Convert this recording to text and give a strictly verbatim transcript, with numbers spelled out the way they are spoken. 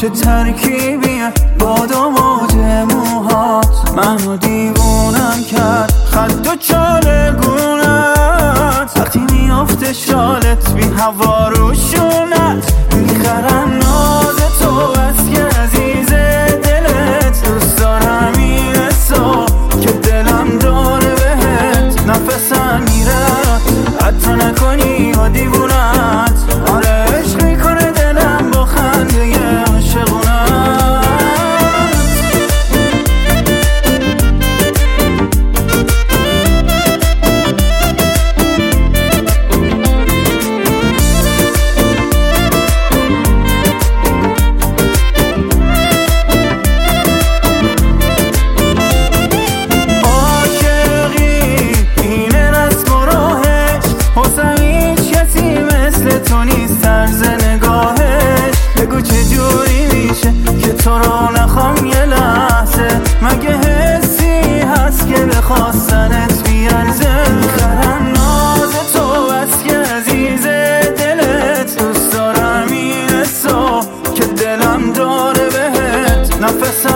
چه ترکیبیه باد و موج موهات منو دیوونم کرد خد و چالگونت وقتی میافته شالت بی هوا روشونت میخرن ناز تو بس که عزیز دلت دوست دارم این حسو که دلم داره بهت نفسم میره حتی نکنی یا دیوونت آره عشق میکنه دلم با خنده عاشقونت تو نیست طرز نگاهش بگو چه جوری میشه که تو رو نخوام یه لحظه مگه حسی هست که بخواستنت بیارزه میخرن ناز تو بس که عزیز دلت دوست دارم این حسو که دلم داره بهت نفسم